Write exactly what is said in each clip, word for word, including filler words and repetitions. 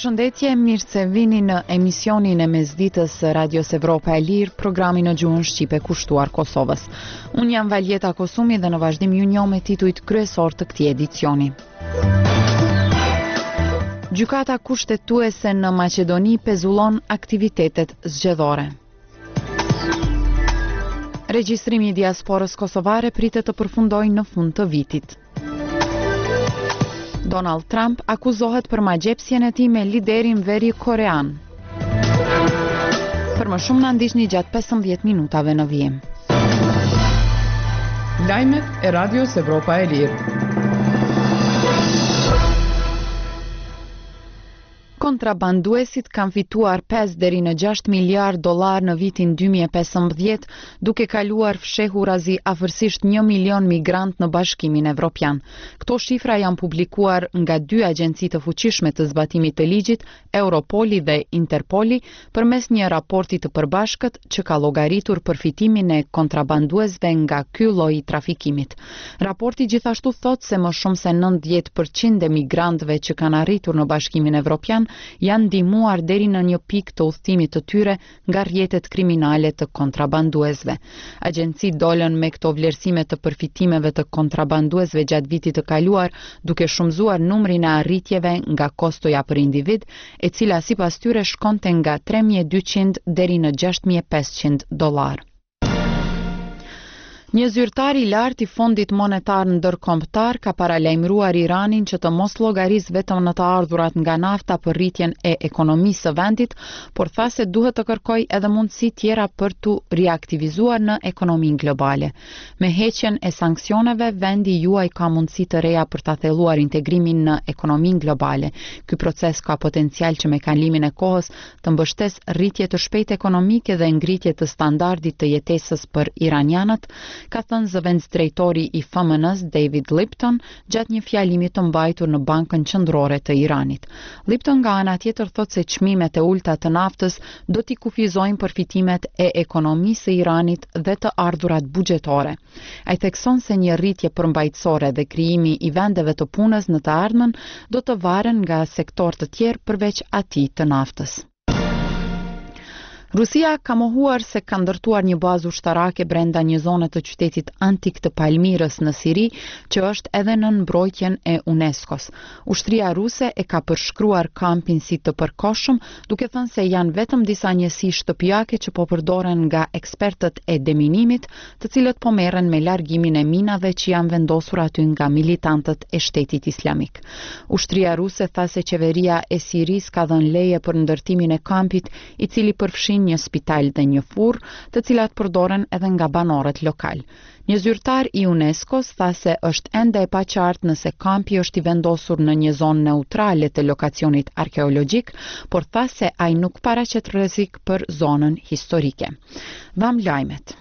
Përshëndetje, mirë se vini në emisionin e mesditës së Radios Evropa e Lirë, programin në gjuhën shqipe kushtuar Kosovës. Unë jam Valjeta Kosumi dhe në vazhdim ju njoh me titujt kryesor të këtij edicioni. Gjykata kushtetuese në Maqedoni pezullon aktivitetet zgjedhore. Regjistrimi i diasporës kosovare pritet të përfundojë në fund të vitit. Donald Trump akuzohet për magjepsjen e tij me liderin veri korean. Për më shumë na ndiqni gjatë pesëmbëdhjetë minutave në vijim. Lajmet e Radios Evropa e Lirë. Kontrabanduesit kanë fituar pesë deri në gjashtë miliardë dollar në vitin dy mijë e pesëmbëdhjetë, duke kaluar fshehurazi afërsisht një milion migrant në Bashkimin Evropian. Këto shifra janë publikuar nga dy agjenci të fuqishme të zbatimit të ligjit, Europoli dhe Interpoli, përmes një raporti të përbashkët që ka llogaritur përfitimin e kontrabanduesve nga ky lloj i trafikimit. Raporti gjithashtu thotë se më shumë se nëntëdhjetë përqind e migrantëve që kanë arritur në Bashkimin Evropian janë ndihmuar deri në një pikë të udhëtimit të tyre nga rrjetet kriminale të kontrabanduesve. Agjencitë dolën me këto vlerësime të përfitimeve të kontrabanduesve gjatë vitit të kaluar, duke shumëzuar numrin e arritjeve nga kostoja për individ, e cila sipas tyre shkonte nga tre mijë e dyqind deri në gjashtë mijë e pesëqind dollar. Një zyrtar i lartë i Fondit Monetar Ndërkombëtar ka paralajmëruar Iranin që të mos llogarisë vetëm në të ardhurat nga nafta për rritjen e ekonomisë së vendit, por tha se duhet të kërkojë edhe mundësi tjera për tu riaktivizuar në ekonominë globale. Me heqjen e sanksioneve, vendi juaj ka mundësi të reja për ta thelluar integrimin në ekonominë globale. Ky proces ka potencial që me kalimin e kohës të mbështesë rritje të shpejtë ekonomike dhe ngritje të standardit të jetesës për iranianët, ka thënë zëvendësdrejtori i F M N-s David Lipton gjatë një fjalimi të mbajtur në Bankën Qendrore të Iranit. Lipton nga ana tjetër thotë se çmimet e ulta të naftës do t'i kufizojnë përfitimet e ekonomisë së Iranit dhe të ardhurat buxhetore. Ai thekson se një rritje përmbajtësore dhe krijimi i vendeve të punës në të ardhmen do të varen nga sektor të tjerë përveç atij të naftës. Rusia ka mohuar se ka ndërtuar një bazë ushtarake brenda një zone të qytetit antik të Palmirës në Siri, që është edhe në mbrojtjen e UNESCO-s. Ushtria ruse e ka përshkruar kampin si të përkohshëm, duke thënë se janë vetëm disa njësi shtëpiake që po përdoren nga ekspertët e deminimit, të cilët po merren me largimin e minave që janë vendosur aty nga militantët e Shtetit Islamik. Ushtria ruse tha se qeveria e Siris ka dhënë leje për ndërtimin e kampit, i cili përfshin një spital dhe një furr, të cilat përdoren edhe nga banorët lokal. Një zyrtar i UNESCO-s tha se është ende e paqartë nëse kampi është i vendosur në një zonë neutrale të lokacionit arkeologjik, por tha se ai nuk paraqet rrezik për zonën historike. Dham lajmet.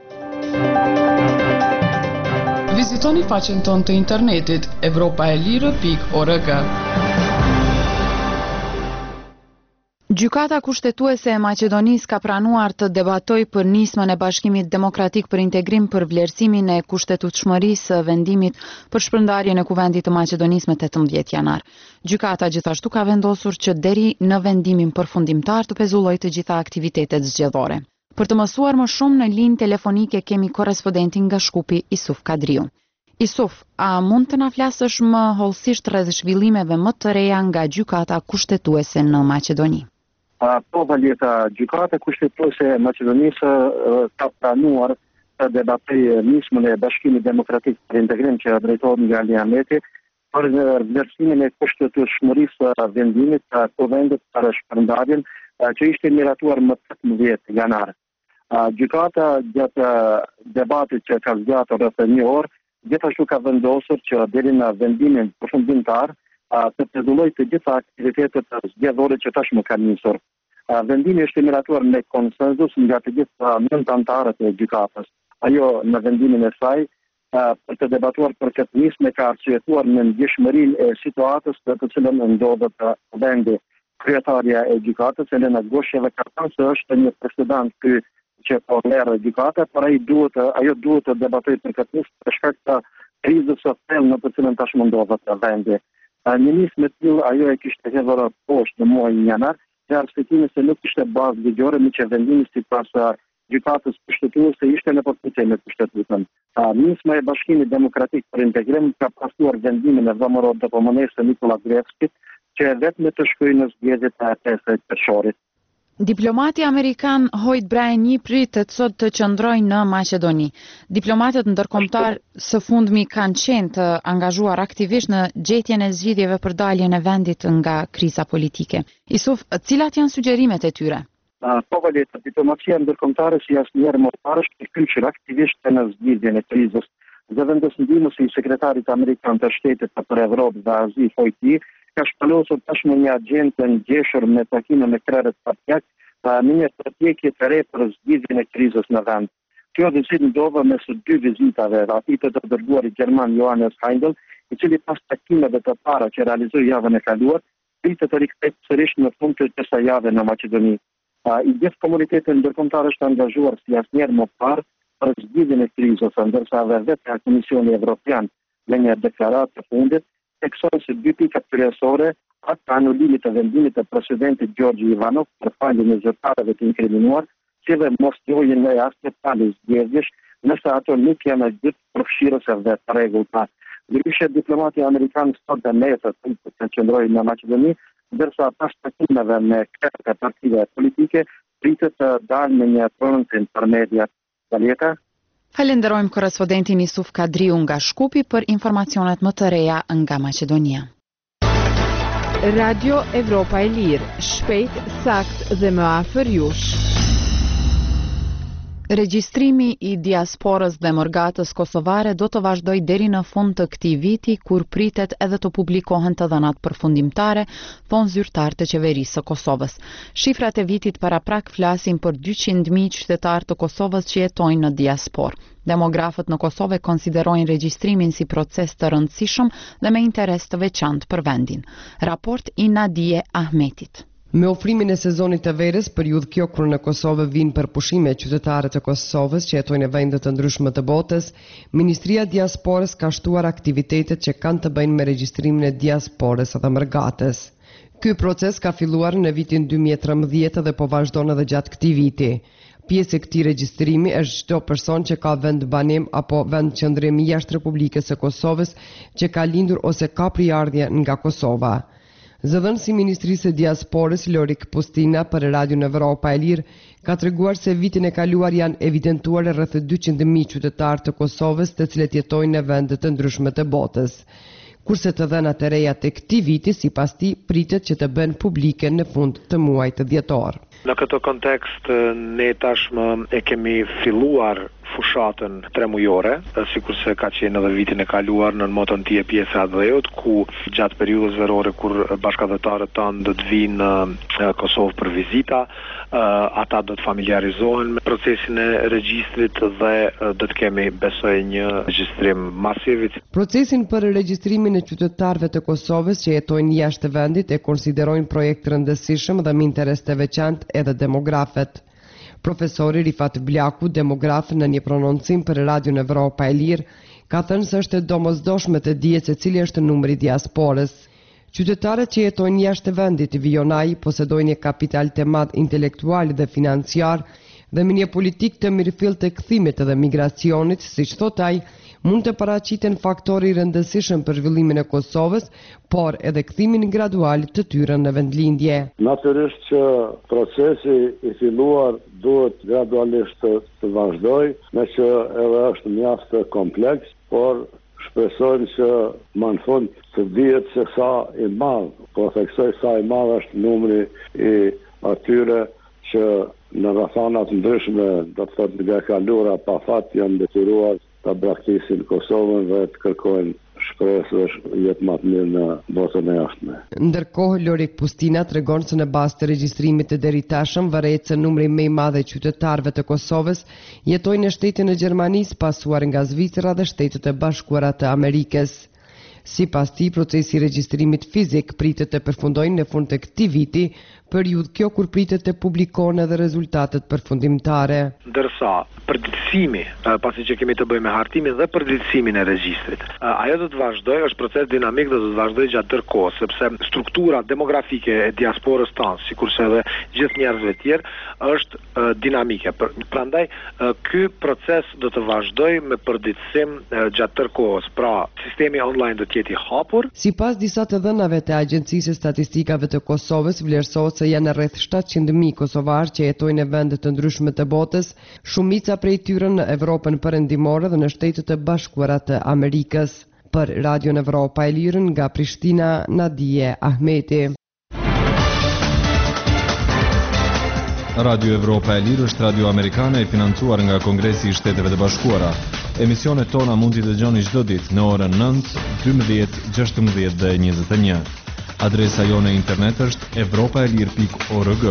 Vizitoni faqen tonë të internetit evropaelire pikë org. Gjykata kushtetuese e Maqedonisë ka pranuar të debatojë për nismën e Bashkimit Demokratik për Integrim për vlerësimin e kushtetutshmërisë së vendimit për shpërndarjen e kuvendit të Maqedonisë më tetëmbëdhjetë janar. Gjykata gjithashtu ka vendosur që deri në vendimin përfundimtar të pezullojë të gjitha aktivitetet zgjedhore. Për të mësuar më shumë në linjë telefonike kemi korrespondentin nga Shkupi, Isuf Kadriu. Isuf, a mund të na flasësh më hollësisht rreth zhvillimeve më të reja nga gjykata kushtetuese në Maqedoni? Po, Valjeta, gjykata kushtetuese e Maqedonisë ka pranuar të debatojë nismën e Bashkimit Demokratik për Integrim që drejtohet nga Ali Ahmeti për vlerësimin e kushtetutshmërisë së vendimit të kuvendit për shpërndarjen që ishte miratuar më tetëmbëdhjetë janar. Gjykata gjatë debatit që ka zgjatur rreth një orë, gjithashtu ka vendosur që deri në vendimin përfundimtar të pezullojë të gjitha aktivitetet zgjedhore që tashmë kanë nisur. Vendimi është miratuar me konsenzus nga të gjitha nëntë anëtarët e gjykatës. Ajo në vendimin e saj për të debatuar për këtë nismë ka arsyetuar në ndjeshmërinë e situatës të të cilën ndodhet vendi. Kryetarja e gjykatës, Elena Gosheva, ka thënë se është një precedent ky që po merr gjykata, por ai duhet ajo duhet të debatojë për këtë nismë për shkak të krizës së thellë në të cilën tashmë ndodhet vendi. Një nismë të tillë ajo e kishte hedhur poshtë në muajin janar, me arsyetimin se nuk kishte bazë ligjore, me që vendimi sipas gjykatës kushtetuese ishte në përputhje me kushtetutën. Nisma e Bashkimit Demokratik për Integrim ka pasuar vendimin e zëmëror të komuniste Nikola Gruevskit, që vetëm të shkruajë në zgjedhjet e pesë qershorit. Diplomati amerikan Hoyt Bryan pritet sot të qëndrojë në Maqedoni. Diplomatët ndërkombëtar së fundmi kanë qenë të angazhuar aktivisht në gjetjen e zgjidhjeve për daljen e vendit nga kriza politike. Isuf, cilat janë sugjerimet e tyre? Po vërtet, diplomacia ndërkombëtare si asnjëherë më parë është kyçur aktivisht në zgjidhjen e krizës. Zëvendësndimësi i sekretarit amerikan të shtetit për Evropë dhe Azi, Hoyti, ka shpalosur tashmë një agjendë të ngjeshur me takime me krerët partijak, me një strategji të re për zgjidhjen e krizës në vend. Kjo vizit ndodha mes dy vizitave, atij të dërguarit gjerman Johannes Heindel, i cili pas takimeve të para që realizoi javën e kaluar, pritet të rikthehet sërish në fund të kësaj jave në Maqedoni. I gjithë komuniteti ndërkombëtar është angazhuar si asnjëherë më parë për zgjidhjen e krizës, ndërsa edhe vetë Komisioni Evropian me një deklaratë të fundit tekson se dy pikat kryesore, atë të anulimit të vendimit të presidentit Gjorgji Ivanov për faljen e zyrtarëve të inkriminuar, si dhe mos lojën e asnjë palë zgjedhjesh, nëse ato nuk janë gjithë përfshirëse dhe të rregullta. Ndryshe, diplomati amerikan sot dhe nesër të qëndrojë në Maqedoni, ndërsa pas takimeve me krerët e partive politike, pritet të dalë me një prononcim për mediat. Daleta? Falenderojmë korrespondentin Isuf Kadriu nga Shkupi për informacionet më të reja nga Maqedonia. Radio Evropa e Lirë, shpejt, sakt dhe më afër jush. Regjistrimi i diasporës dhe mërgatës kosovare do të vazhdoj deri në fund të këtij viti, kur pritet edhe të publikohen të dhënat përfundimtare, thon zyrtar të qeverisë së Kosovës. Shifrat e vitit paraprak flasin për dyqind mijë qytetarë të Kosovës që jetojnë në diasporë. Demografët në Kosovë konsiderojnë regjistrimin si proces të rëndësishëm dhe me interes të veçantë për vendin. Raport i Nadije Ahmetit. Me ofrimin e sezonit të verës, periudhë kjo kur në Kosovë vinë për pushime qytetarët e Kosovës që jetojnë në vende të ndryshme të botës, Ministria e Diasporës ka shtuar aktivitetet që kanë të bëjnë me regjistrimin e diasporës dhe mërgatës. Ky proces ka filluar në vitin dy mijë e trembëdhjetë dhe po vazhdon edhe gjatë këtij viti. Pjesë e këtij regjistrimi është çdo person që ka vend banim apo vend qëndrimi jashtë Republikës së Kosovës që ka lindur ose ka prijardhje nga Kosova. Zëdhënësi i Ministrisë së Diasporës Lorik Pustina për Radion Evropa e Lirë ka treguar se vitin e kaluar janë evidentuar rreth dyqind mijë qytetarë të Kosovës të cilët jetojnë në vende të ndryshme të botës. Kurse të dhënat e reja të këtij viti, sipas tij, pritet që të bëhen publike në fund të muajit dhjetor. Në këtë kontekst, ne tashmë e kemi filluar fushatën tre mujore, sikur se ka qenë edhe vitin e kaluar në motën tje pjesë e dheut, ku gjatë periudhës verore kur bashkëdhëtarët tanë do të vinë në Kosovë për vizita, ata do të familiarizohen me procesin e regjistrit dhe do të kemi, besoj, një regjistrim masiv. Procesin për regjistrimin e qytetarëve të Kosovës që jetojnë jashtë vendit e konsiderojnë projekt rëndësishëm dhe me interes të veçantë edhe demografët. Profesori Rifat Bljaku, demograf, në një prononcim për Radion Evropa e Lirë, ka thënë se është e domosdoshme të dihet se cili është numri i diasporës. Qytetarët që jetojnë jashtë vendit vionaj posedojnë një kapital të madh intelektual dhe financiar dhe me një politikë të mirëfillt të kthimit dhe migracionit, siç thot ai, mund të paraqiten faktori rëndësishëm për zhvillimin e Kosovës, por edhe kthimin gradual të tyre në vendlindje. Natyrisht që procesi i filluar duhet gradualisht të, të vazhdojë, me që edhe është mjaft kompleks, por shpresojmë që më në fund të dihet se sa i madh, po theksoj sa i madh është numri i atyre që në rrethanat ndryshme, do të thotë nga kalura pa fat, janë detyruar ta braktisin Kosovën dhe të kërkojnë shpresë jetë më të mirë në botën e jashtme. Ndërkohë, Lorik Pustina tregon se në bazë të regjistrimit të deritashëm varet se numri më i madh i qytetarëve të Kosovës jetojnë në shtetin e Gjermanisë, pasuar nga Zvicra dhe Shtetet e Bashkuara të Amerikës. Sipas tij, procesi i regjistrimit fizik pritet të përfundojnë në fund të këtij viti, periudhë kjo kur pritet të publikojnë edhe rezultatet përfundimtare. Ndërsa përditësimi, pasi që kemi të bëjmë me hartimin dhe përditësimin e regjistrit, ajo do të vazhdojë, është proces dinamik dhe do të vazhdojë gjatë tërë kohës, sepse struktura demografike e diasporës tonë, sikurse edhe gjithë njerëzve tjerë, është dinamike. Prandaj ky proces do të vazhdojë me përditësim gjatë tërë kohës. Pra, sistemi online do të jetë i hapur. Sipas disa të dhënave të Agjencisë së Statistikave të Kosovës, vlerësohet se janë rreth shtatëqind mijë kosovarë që jetojnë në vende të ndryshme të botës, shumica prej tyre në Evropën Perëndimore dhe në Shtetet e Bashkuara të Amerikës. Për Radion Evropa e Lirën nga Prishtina, Nadije Ahmeti. Radio Evropa e Lirë është radio amerikane e financuar nga Kongresi i Shteteve të Bashkuara. Emisionet tona mund t'i dëgjoni çdo ditë në orën nëntë, dymbëdhjetë, gjashtëmbëdhjetë dhe njëzet e një. Adresa jone internet është evropaelir pikë org.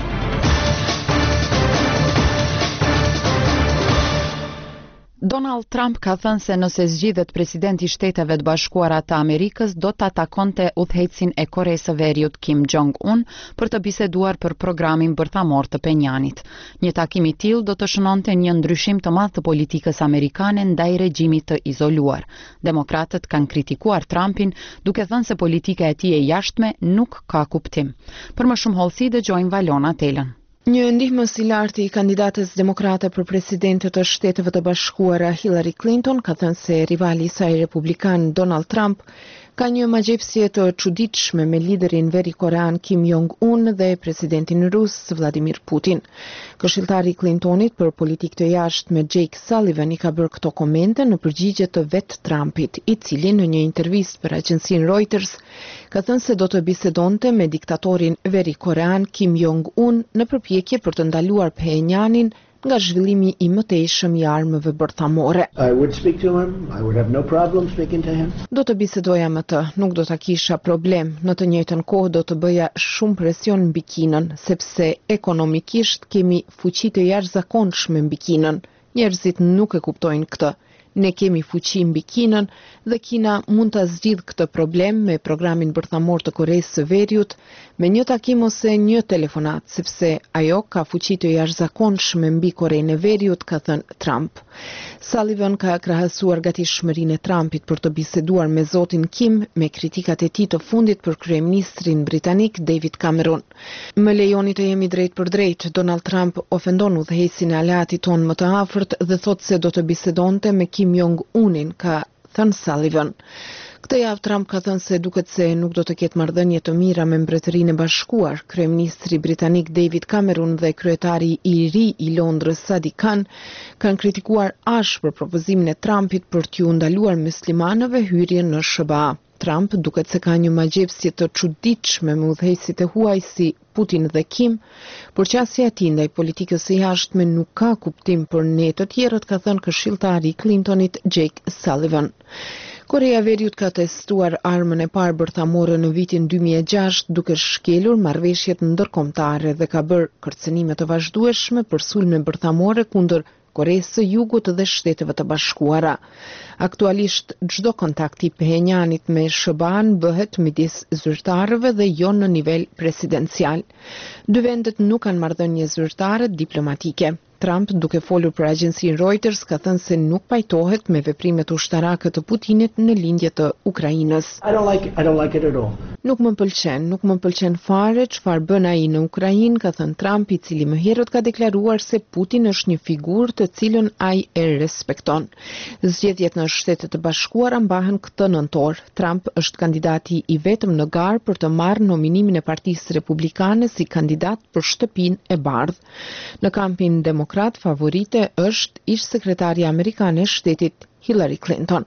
Donald Trump ka thënë se nëse zgjidhet presidenti i Shteteve të Bashkuara të Amerikës, do të atakonte udhëheqësin e Koreas së Veriut Kim Jong-un për të biseduar për programin bërthamor të Penjanit. Një takim i tillë do të shënonte një ndryshim të madh të politikës amerikane ndaj regjimit të izoluar. Demokratët kanë kritikuar Trumpin duke thënë se politika e tij e jashtme nuk ka kuptim. Për më shumë hollësi dëgjojmë Valona Telën. Një ndihmës i lartë i kandidatës demokrate për presidentet të Shteteve të Bashkuara Hillary Clinton ka thënë se rivali i saj republikan Donald Trump ka një magjepsje të çuditshme me liderin verikorean Kim Jong-un dhe presidentin rus Vladimir Putin. Këshilltari i Clintonit për politikë të jashtme Jake Sullivan i ka bërë këto komente në përgjigje të vet Trumpit, i cili në një intervistë për agjencinë Reuters ka thënë se do të bisedonte me diktatorin verikorean Kim Jong-un në përpjekje për të ndaluar Pjönjanin nga zhvillimi i mëtejshëm i armëve bërthamore. I would speak to him. I would have no problem speaking to him. Do të bisedoja me të, nuk do ta kisha problem. Në të njëjtën kohë do të bëja shumë presion mbi Kinën, sepse ekonomikisht kemi fuqi të jashtëzakonshme mbi Kinën. Njerëzit nuk e kuptojnë këtë. Ne kemi fuqi mbi Kinën dhe Kina mund ta zgjidhë këtë problem me programin bërthamor të Koreas së Veriut, me një takim ose një telefonat, sepse ajo ka fuqi të jashtëzakonshme mbi Korenë e Veriut, ka thënë Trump. Sullivan ka krahasuar gatishmërinë e Trumpit për të biseduar me zotin Kim me kritikat e tij të fundit për kryeministrin britanik David Cameron. Më lejoni të jemi drejt për drejt, Donald Trump ofendon udhëheqësin e aleatit ton më të afërt dhe thotë se do të bisedonte me Kim Jong-unin, ka thënë Sullivan. Këtë javë Trump ka thënë se duket se nuk do të ketë marrëdhënie të mira me Mbretërinë e Bashkuar. Kryeministri britanik David Cameron dhe kryetari i ri i Londrës Sadiq Khan kanë kritikuar ashpër propozimin e Trumpit për t'u ndaluar muslimanëve hyrjen në S B A. Trump duket se ka një magjepsje të çuditshme me udhëheqësit e huaj si Putin dhe Kim, por qasja e tij ndaj politikës së jashtme nuk ka kuptim për ne të tjerët, ka thënë këshilltari i Clintonit Jake Sullivan. Korea e Veriut ka testuar armën e parë bërthamore në vitin dy mijë e gjashtë duke shkelur marrëveshjet ndërkombëtare dhe ka bërë kërcënime të vazhdueshme për sulme bërthamore kundër Koreas së Jugut dhe Shteteve të Bashkuara. Aktualisht çdo kontakt i Pjönjanit me S B A-n bëhet midis zyrtarëve dhe jo në nivel presidencial. Dy vendet nuk kanë marrëdhënie zyrtare diplomatike. Trump, duke folur për agjencinë Reuters, ka thënë se nuk pajtohet me veprimet ushtarake të Putinit në lindje të Ukrainës. I don't like it. I don't like it at all. Nuk më pëlqen, nuk më pëlqen fare çfarë bën ai në Ukrainë, ka thënë Trump, i cili më herët ka deklaruar se Putin është një figurë të cilën ai e respekton. Zgjedhjet në Shtetet e Bashkuara mbahen këtë nëntor. Trump është kandidati i vetëm në garë për të marrë nominimin e Partisë Republikane si kandidat për Shtëpinë e Bardhë. Në kampin demokrat favorite është ish sekretarja amerikane e shtetit Hillary Clinton.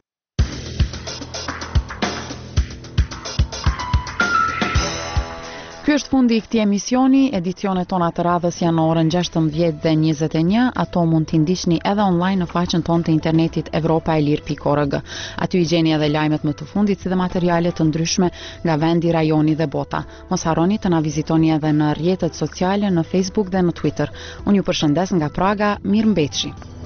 Ky është fundi i këtij emisioni. Edicionet tona të radhës janë në orën gjashtëmbëdhjetë dhe njëzet e një. Ato mund t'i ndiqni edhe online në faqen tonë të internetit evropaelir pikë org. Aty i gjeni edhe lajmet më të fundit si dhe materiale të ndryshme nga vendi, rajoni dhe bota. Mos harroni të na vizitoni edhe në rrjetet sociale, në Facebook dhe në Twitter. Unë ju përshëndes nga Praga, mirëmbëjtje.